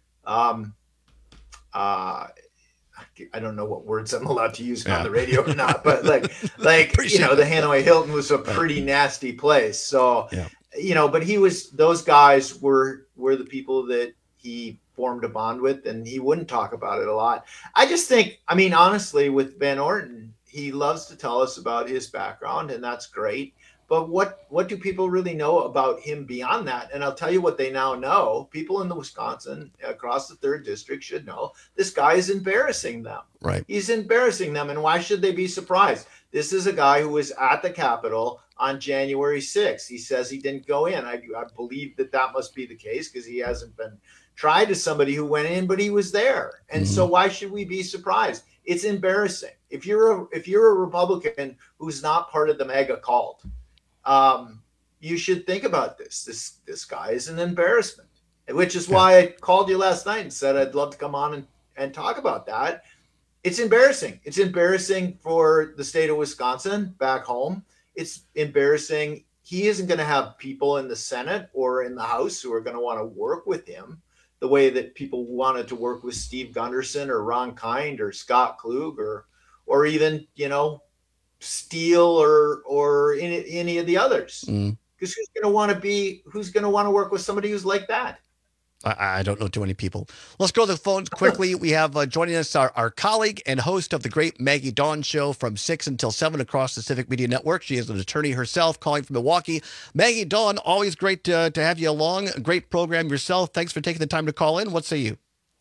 I don't know what words I'm allowed to use on the radio or not, but like the Hanoi Hilton was a pretty nasty place. So, but those guys were the people that he formed a bond with, and he wouldn't talk about it a lot. I just think, honestly, with Van Orton, he loves to tell us about his background, and that's great. But what do people really know about him beyond that? And I'll tell you what they now know. People in the Wisconsin, across the 3rd District, should know this guy is embarrassing them. Right. He's embarrassing them. And why should they be surprised? This is a guy who was at the Capitol on January 6th. He says he didn't go in. I believe that must be the case because he hasn't been tried as somebody who went in, but he was there. And so why should we be surprised? It's embarrassing. If you're a Republican who's not part of the MAGA cult, you should think about this. This guy is an embarrassment, which is why I called you last night and said I'd love to come on and talk about that. It's embarrassing. It's embarrassing for the state of Wisconsin back home. It's embarrassing. He isn't going to have people in the Senate or in the House who are going to want to work with him the way that people wanted to work with Steve Gunderson or Ron Kind or Scott Klug or even, Steele or any of the others, because who's going to want to work with somebody who's like that? I don't know too many people. Let's go to the phones quickly. We have joining us our colleague and host of the great Maggie Dawn Show from 6 until 7 across the Civic Media Network. She is an attorney herself, calling from Milwaukee. Maggie Dawn, always great to have you along. A great program yourself. Thanks for taking the time to call in. What say you?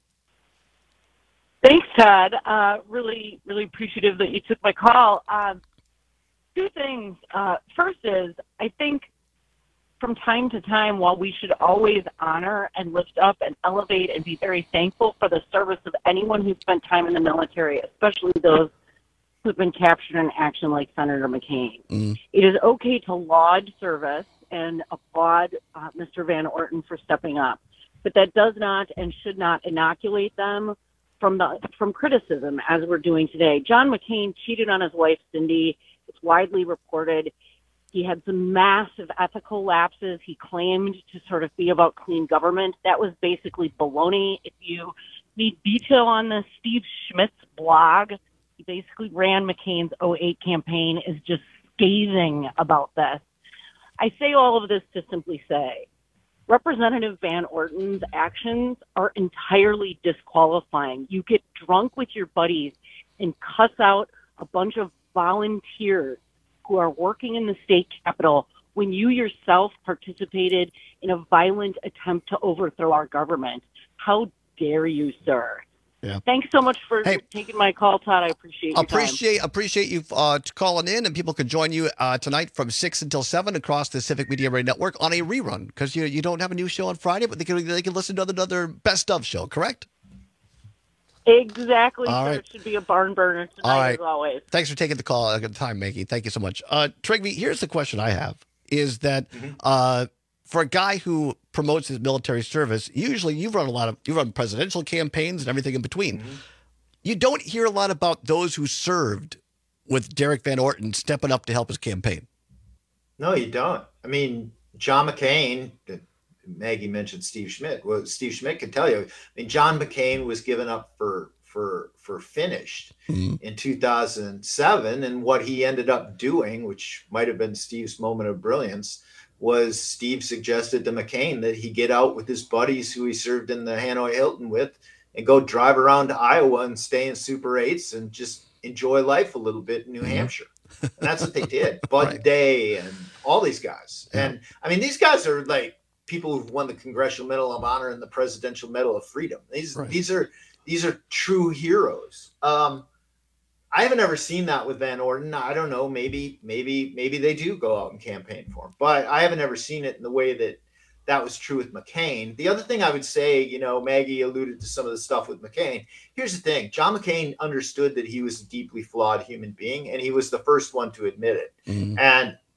Thanks, Todd. Really, really appreciative that you took my call. Two things. First is, I think from time to time, while we should always honor and lift up and elevate and be very thankful for the service of anyone who spent time in the military, especially those who've been captured in action like Senator McCain. It is okay to laud service and applaud Mr. Van Orton for stepping up, but that does not and should not inoculate them from criticism, as we're doing today. John McCain cheated on his wife, Cindy. It's widely reported. He had some massive ethical lapses. He claimed to sort of be about clean government. That was basically baloney. If you need detail on this, Steve Schmidt's blog, he basically ran McCain's 08 campaign, is just scathing about this. I say all of this to simply say, Representative Van Orton's actions are entirely disqualifying. You get drunk with your buddies and cuss out a bunch of volunteers who are working in the state capitol when you yourself participated in a violent attempt to overthrow our government. How dare you, sir? Yeah. Thanks so much for taking my call, Todd. I appreciate your time. Appreciate you calling in, and people can join you tonight from 6 until 7 across the Civic Media Radio Network on a rerun, because you don't have a new show on Friday, but they can listen to another best of show, correct? Exactly. All right. It should be a barn burner tonight, All right. as always. Thanks for taking the call at the time, Maggie. Thank you so much. Trigby, here's the question I have, is that for a guy who promotes his military service, usually you run presidential campaigns and everything in between. You don't hear a lot about those who served with Derek Van Orton stepping up to help his campaign. No, you don't. I mean, John McCain, Maggie mentioned Steve Schmidt. Well, Steve Schmidt can tell you. I mean, John McCain was given up for finished in 2007, and what he ended up doing, which might have been Steve's moment of brilliance, was Steve suggested to McCain that he get out with his buddies who he served in the Hanoi Hilton with and go drive around to Iowa and stay in Super 8s and just enjoy life a little bit in New Hampshire. And that's what they did. Bud Day and all these guys. And I mean, these guys are like people who've won the Congressional Medal of Honor and the Presidential Medal of Freedom. These are true heroes. I haven't ever seen that with Van Orton. I don't know. Maybe they do go out and campaign for him, but I haven't ever seen it in the way that was true with McCain. The other thing I would say, Maggie alluded to some of the stuff with McCain. Here's the thing. John McCain understood that he was a deeply flawed human being, and he was the first one to admit it. And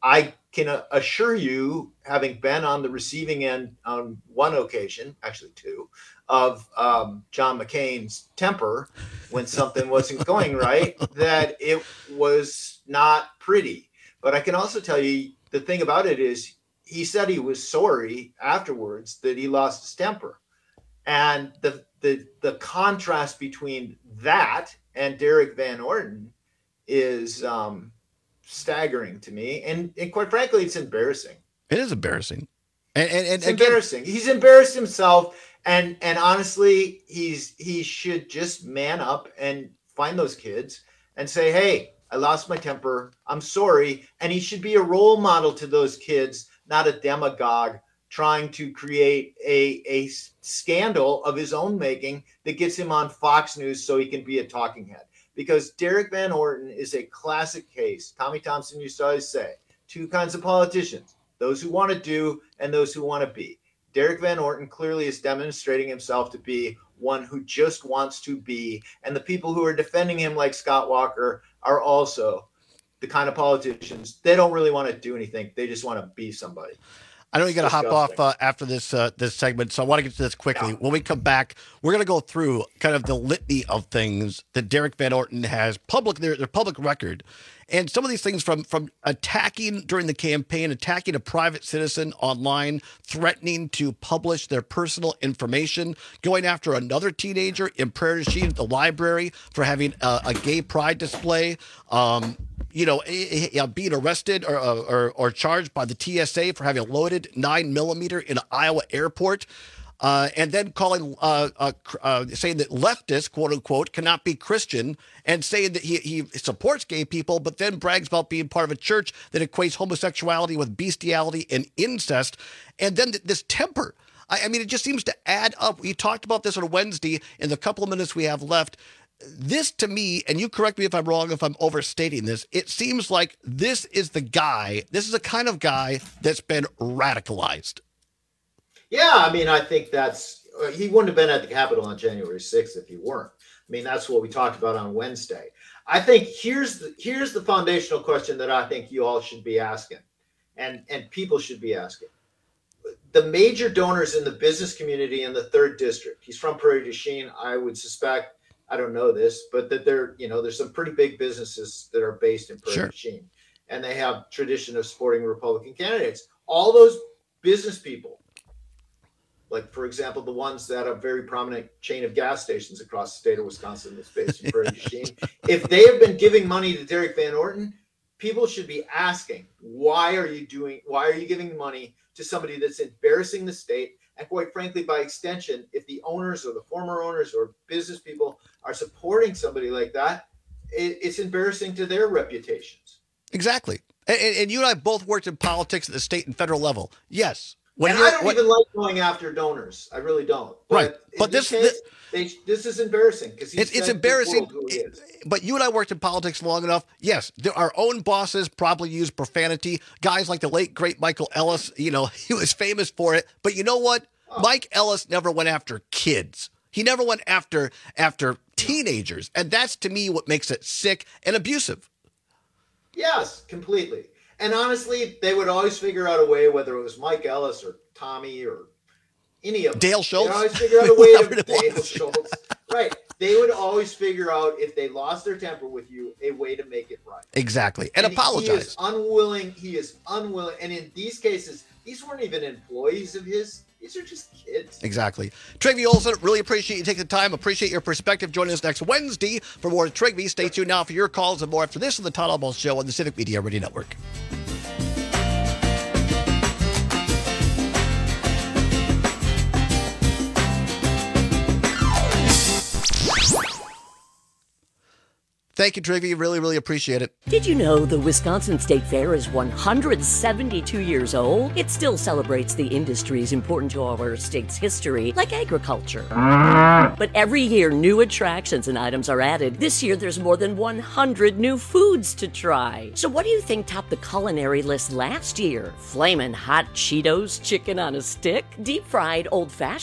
I can assure you, having been on the receiving end on one occasion, actually two, of John McCain's temper when something wasn't going right, that it was not pretty. But I can also tell you the thing about it is he said he was sorry afterwards that he lost his temper. And the contrast between that and Derek Van Orden is staggering to me. And quite frankly, it's embarrassing. It is embarrassing. And it's embarrassing. He's embarrassed himself. And honestly, he should just man up and find those kids and say, hey, I lost my temper. I'm sorry. And he should be a role model to those kids, not a demagogue trying to create a scandal of his own making that gets him on Fox News so he can be a talking head. Because Derek Van Orden is a classic case. Tommy Thompson used to always say, two kinds of politicians, those who want to do and those who want to be. Derek Van Orden clearly is demonstrating himself to be one who just wants to be. And the people who are defending him, like Scott Walker, are also the kind of politicians. They don't really want to do anything. They just want to be somebody. I know you got to hop off after this segment, so I want to get to this quickly. Yeah. When we come back, we're going to go through kind of the litany of things that Derek Van Orden has their public record, and some of these things from attacking during the campaign, attacking a private citizen online, threatening to publish their personal information, going after another teenager in Prairie du Chien at the library for having a gay pride display. Being arrested or charged by the TSA for having a loaded 9mm in an Iowa airport, and then calling, saying that leftists, quote unquote, cannot be Christian, and saying that he supports gay people, but then brags about being part of a church that equates homosexuality with bestiality and incest, and then this temper. I mean, it just seems to add up. We talked about this on Wednesday in the couple of minutes we have left. This, to me, and you correct me if I'm wrong, if I'm overstating this, it seems like this is the kind of guy that's been radicalized. Yeah, I mean, I think he wouldn't have been at the Capitol on January 6th if he weren't. I mean, that's what we talked about on Wednesday. I think here's the foundational question that I think you all should be asking, and people should be asking. The major donors in the business community in the 3rd District, he's from Prairie du Chien, I would suspect, I don't know this, but that there's some pretty big businesses that are based in Prairie du Chien, and they have tradition of supporting Republican candidates. All those business people, like, for example, the ones that have a very prominent chain of gas stations across the state of Wisconsin that's based in Prairie du Chien, if they have been giving money to Derek Van Orden, people should be asking, why are you giving money to somebody that's embarrassing the state? And quite frankly, by extension, if the owners or the former owners or business people are supporting somebody like that, it's embarrassing to their reputations. Exactly. And you and I both worked in politics at the state and federal level. Yes. I don't even like going after donors. I really don't. But this is embarrassing because it's embarrassing. But you and I worked in politics long enough. Yes, our own bosses probably use profanity. Guys like the late great Michael Ellis, he was famous for it. But you know what? Mike Ellis never went after kids. He never went after teenagers, and that's to me what makes it sick and abusive. Yes, completely. And honestly, they would always figure out a way, whether it was Mike Ellis or Tommy or any of them. Dale Schultz. They'd always figure out a way to Dale Schultz. Right. They would always figure out, if they lost their temper with you, a way to make it right. Exactly. And apologize. He is unwilling. And in these cases, these weren't even employees of his. These are just kids. Exactly. Trygve Olsen, really appreciate you taking the time. Appreciate your perspective. Joining us next Wednesday for more Trygve. Stay tuned now for your calls and more after this on the Todd Almost Show on the Civic Media Radio Network. Thank you, Trygve. Really, really appreciate it. Did you know the Wisconsin State Fair is 172 years old? It still celebrates the industries important to our state's history, like agriculture. But every year, new attractions and items are added. This year, there's more than 100 new foods to try. So what do you think topped the culinary list last year? Flamin' hot Cheetos chicken on a stick? Deep-fried old-fashioned?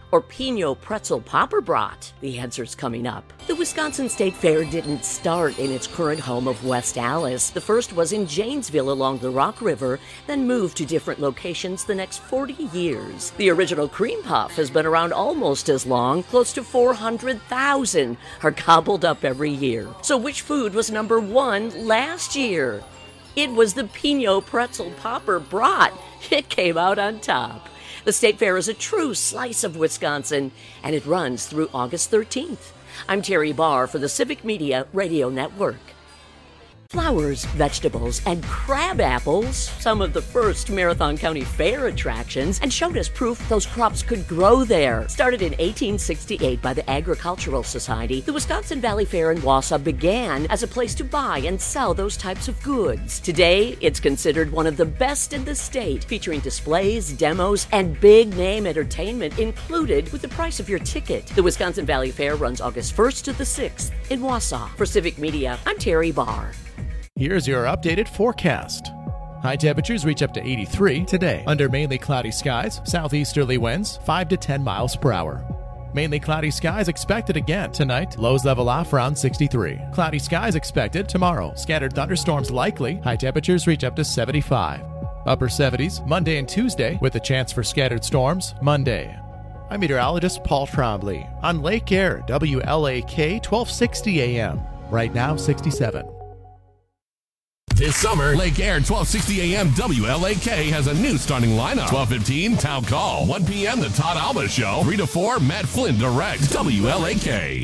Or Pinot Pretzel Popper Brat? The answer's coming up. The Wisconsin State Fair didn't start in its current home of West Allis. The first was in Janesville along the Rock River, then moved to different locations the next 40 years. The original cream puff has been around almost as long. Close to 400,000 are gobbled up every year. So which food was number one last year? It was the Pinot Pretzel Popper Brat. It came out on top. The State Fair is a true slice of Wisconsin, and it runs through August 13th. I'm Terry Barr for the Civic Media Radio Network. Flowers, vegetables, and crab apples, some of the first Marathon County Fair attractions, and showed us proof those crops could grow there. Started in 1868 by the Agricultural Society, the Wisconsin Valley Fair in Wausau began as a place to buy and sell those types of goods. Today, it's considered one of the best in the state, featuring displays, demos, and big-name entertainment included with the price of your ticket. The Wisconsin Valley Fair runs August 1st to the 6th in Wausau. For Civic Media, I'm Terry Barr. Here's your updated forecast. High temperatures reach up to 83 today. Under mainly cloudy skies, southeasterly winds 5 to 10 miles per hour. Mainly cloudy skies expected again tonight. Lows level off around 63. Cloudy skies expected tomorrow. Scattered thunderstorms likely. High temperatures reach up to 75. Upper 70s Monday and Tuesday with a chance for scattered storms Monday. I'm meteorologist Paul Trombley on Lake Air, WLAK 1260 AM. Right now 67. This summer, Lake Air 1260 AM WLAK has a new starting lineup. 12:15 Town Call. 1 p.m. The Todd Alba Show. 3 to 4 Matt Flynn directs WLAK.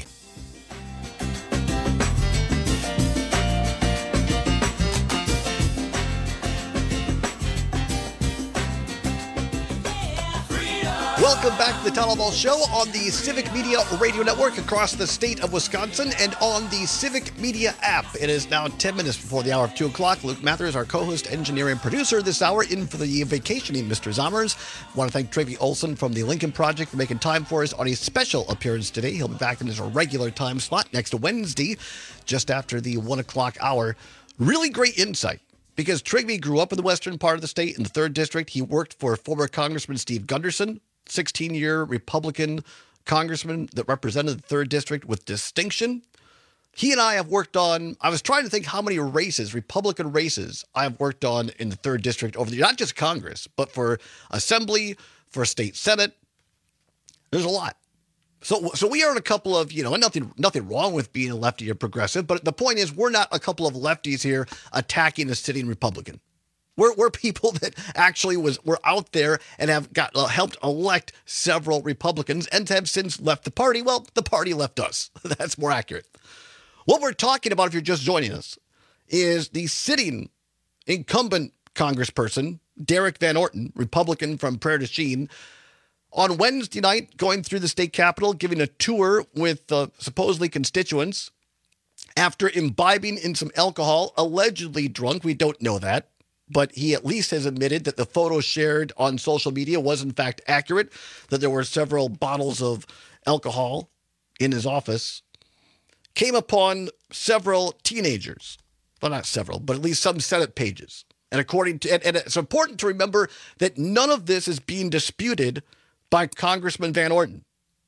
Welcome back to the Todd Alba Show on the Civic Media Radio Network across the state of Wisconsin and on the Civic Media app. It is now 10 minutes before the hour of 2 o'clock. Luke Mathers, our co-host, engineer, and producer this hour, in for the vacationing Mr. Zommers. I want to thank Travi Olson from the Lincoln Project for making time for us on a special appearance today. He'll be back in his regular time slot next Wednesday, just after the 1 o'clock hour. Really great insight, because Trigby grew up in the western part of the state in the 3rd District. He worked for former Congressman Steve Gunderson, 16-year Republican congressman that represented the 3rd District with distinction. He and I have worked on, I was trying to think how many races, Republican races, I have worked on in the 3rd District over the, not just Congress, but for Assembly, for State Senate. There's a lot. So we are in a couple of, and nothing wrong with being a lefty or progressive, but the point is we're not a couple of lefties here attacking a sitting Republican. We're people that actually were out there and have got helped elect several Republicans and have since left the party. Well, the party left us. That's more accurate. What we're talking about, if you're just joining us, is the sitting incumbent congressperson, Derek Van Orton, Republican from Prairie du Chien, on Wednesday night going through the state capitol, giving a tour with supposedly constituents after imbibing in some alcohol, allegedly drunk. We don't know that. But he at least has admitted that the photo shared on social media was in fact accurate, that there were several bottles of alcohol in his office. Came upon several teenagers, well, not several, but at least some Senate pages. And and it's important to remember that none of this is being disputed by Congressman Van Orton.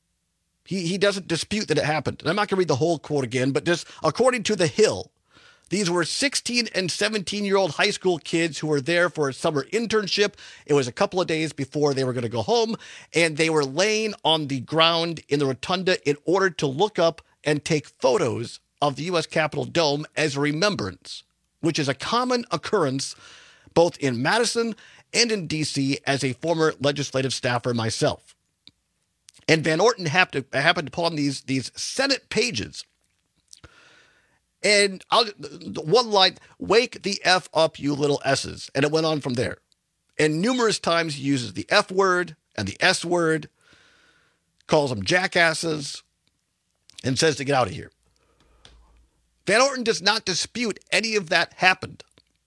He doesn't dispute that it happened. And I'm not going to read the whole quote again, but just according to The Hill, these were 16 and 17-year-old high school kids who were there for a summer internship. It was a couple of days before they were going to go home, and they were laying on the ground in the rotunda in order to look up and take photos of the U.S. Capitol dome as a remembrance, which is a common occurrence both in Madison and in D.C. as a former legislative staffer myself. And Van Orton happened upon these Senate pages. And one line, wake the F up, you little S's. And it went on from there. And numerous times he uses the F word and the S word, calls them jackasses, and says to get out of here. Van Orton does not dispute any of that happened.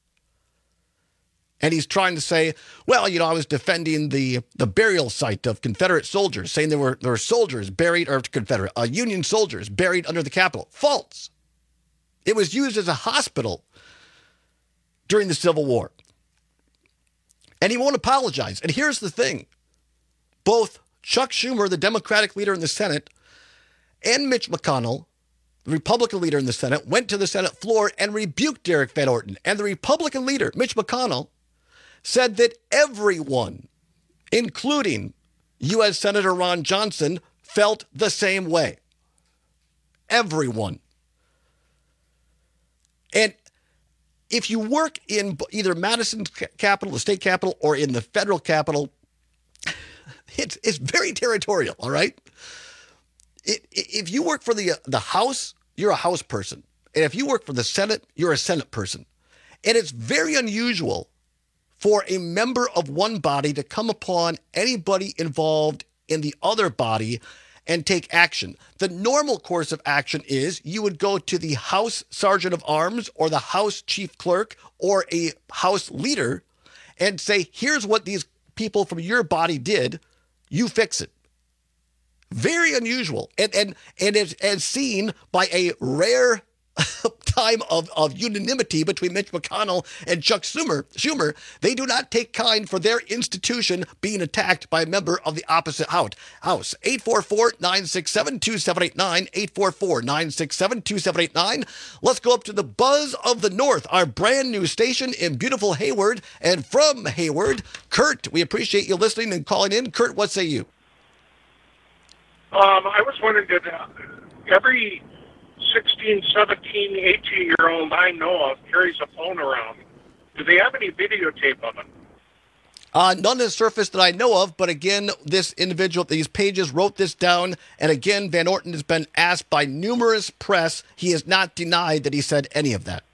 And he's trying to say, well, I was defending the burial site of Confederate soldiers, saying there were soldiers buried, or Confederate, Union soldiers buried under the Capitol. False. It was used as a hospital during the Civil War. And he won't apologize. And here's the thing. Both Chuck Schumer, the Democratic leader in the Senate, and Mitch McConnell, the Republican leader in the Senate, went to the Senate floor and rebuked Derek Van Orton. And the Republican leader, Mitch McConnell, said that everyone, including U.S. Senator Ron Johnson, felt the same way. Everyone. And if you work in either Madison's capital, the state capital, or in the federal capital, it's very territorial, all right? If you work for the House, you're a House person. And if you work for the Senate, you're a Senate person. And it's very unusual for a member of one body to come upon anybody involved in the other body and take action. The normal course of action is you would go to the House Sergeant of Arms or the House Chief Clerk or a House leader and say, here's what these people from your body did. You fix it. Very unusual. And it's as seen by a rare time of unanimity between Mitch McConnell and Chuck Schumer. They do not take kind for their institution being attacked by a member of the opposite House. 844-967-2789, 844-967-2789. Let's go up to the Buzz of the North, our brand new station in beautiful Hayward. And from Hayward, Kurt, we appreciate you listening and calling in. Kurt, what say you? I was wondering, did every 16, 17, 18-year-old I know of carries a phone around? Do they have any videotape of it? None has surfaced that I know of, but again, this individual, these pages wrote this down, and again, Van Orton has been asked by numerous press. He has not denied that he said any of that.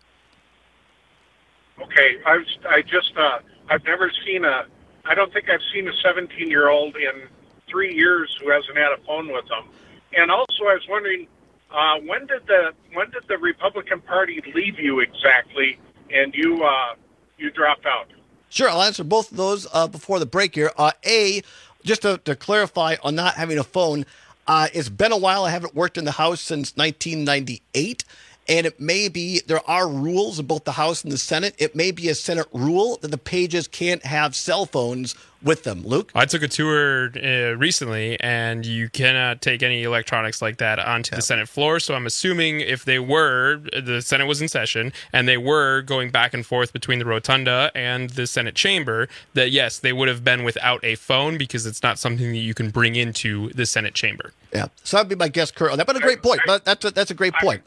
Okay, I've never seen I don't think I've seen a 17-year-old in 3 years who hasn't had a phone with them. And also, I was wondering, when did the Republican Party leave you exactly, and you dropped out? Sure, I'll answer both of those before the break here. Just to clarify on not having a phone, it's been a while. I haven't worked in the House since 1998. And it may be, there are rules in both the House and the Senate. It may be a Senate rule that the pages can't have cell phones with them. Luke? I took a tour recently, and you cannot take any electronics like that onto the Senate floor. So I'm assuming if the Senate was in session, and they were going back and forth between the rotunda and the Senate chamber, that yes, they would have been without a phone because it's not something that you can bring into the Senate chamber. Yeah, so that'd be my guess, Kurt, on that. But a great point. But that's a great point.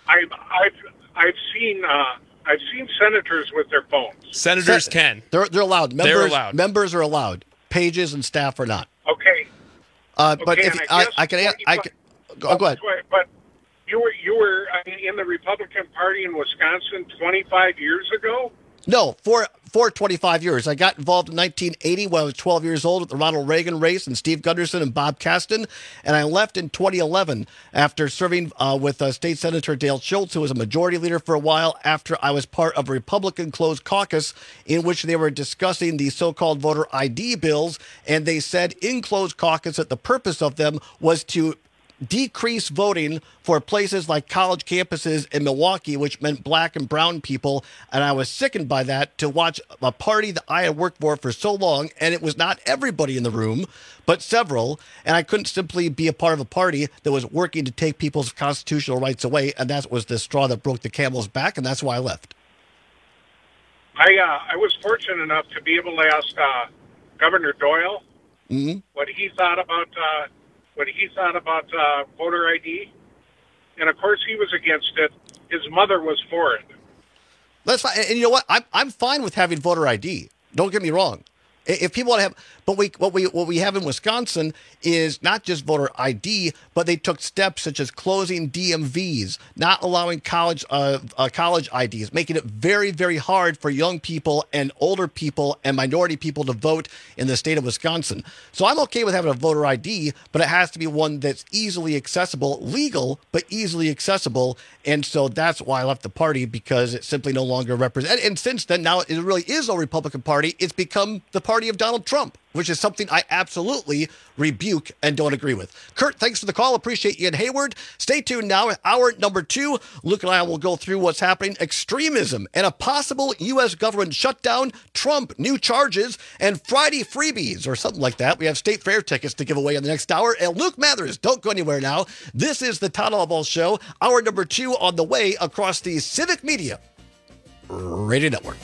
I've seen senators with their phones. Senators can. They're allowed. They're allowed. Members are allowed. Pages and staff are not. Okay. But if I can go ahead. But you were in the Republican Party in Wisconsin 25 years ago? No, for 25 years. I got involved in 1980 when I was 12 years old with the Ronald Reagan race and Steve Gunderson and Bob Kasten. And I left in 2011 after serving with State Senator Dale Schultz, who was a majority leader for a while, after I was part of a Republican closed caucus in which they were discussing the so-called voter ID bills. And they said in closed caucus that the purpose of them was to decrease voting for places like college campuses in Milwaukee, which meant black and brown people. And I was sickened by that, to watch a party that I had worked for so long. And it was not everybody in the room, but several. And I couldn't simply be a part of a party that was working to take people's constitutional rights away. And that was the straw that broke the camel's back. And that's why I left. I was fortunate enough to be able to ask Governor Doyle what he thought about voter ID, and of course he was against it. His mother was for it. That's fine, and you know what? I'm fine with having voter ID. Don't get me wrong. If people want to have, but what we have in Wisconsin is not just voter ID, but they took steps such as closing DMVs, not allowing college IDs, making it very, very hard for young people and older people and minority people to vote in the state of Wisconsin. So I'm okay with having a voter ID, but it has to be one that's easily accessible, legal, but easily accessible. And so that's why I left the party, because it simply no longer represents. And since then, now it really is a Republican Party. It's become the party party of Donald Trump, which is something I absolutely rebuke and don't agree with. Kurt, thanks for the call. Appreciate you in Hayward. Stay tuned now. Hour number 2, Luke and I will go through what's happening. Extremism and a possible U.S. government shutdown, Trump, new charges, and Friday freebies or something like that. We have State Fair tickets to give away in the next hour. And Luke Mathers, don't go anywhere now. This is the Todd Albaugh Show. Hour number 2 on the way across the Civic Media Radio Network.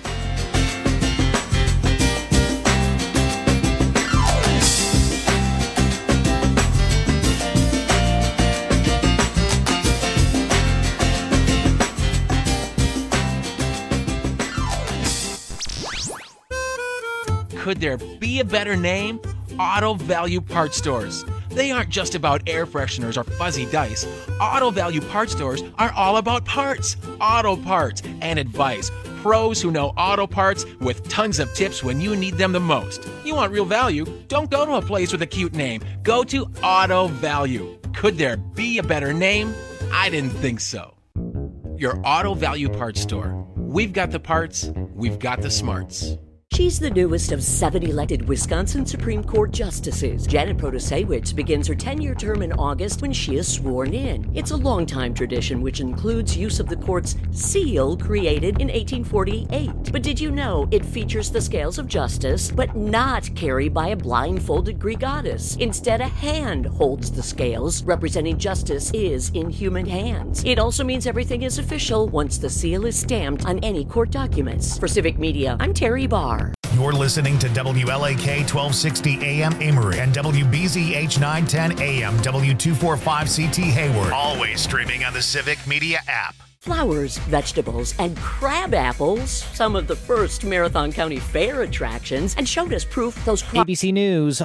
Could there be a better name? Auto Value Parts Stores. They aren't just about air fresheners or fuzzy dice. Auto Value Parts Stores are all about parts, auto parts, and advice. Pros who know auto parts with tons of tips when you need them the most. You want real value? Don't go to a place with a cute name. Go to Auto Value. Could there be a better name? I didn't think so. Your Auto Value Parts Store. We've got the parts, we've got the smarts. She's the newest of 7 elected Wisconsin Supreme Court justices. Janet Protasewicz begins her 10-year term in August when she is sworn in. It's a long-time tradition which includes use of the court's seal created in 1848. But did you know it features the scales of justice, but not carried by a blindfolded Greek goddess? Instead, a hand holds the scales, representing justice is in human hands. It also means everything is official once the seal is stamped on any court documents. For Civic Media, I'm Terry Barr. You're listening to WLAK 1260 AM Amory and WBZH 910 AM W245CT Hayward. Always streaming on the Civic Media app. Flowers, vegetables, and crab apples, some of the first Marathon County Fair attractions, and showed us proof those ABC News,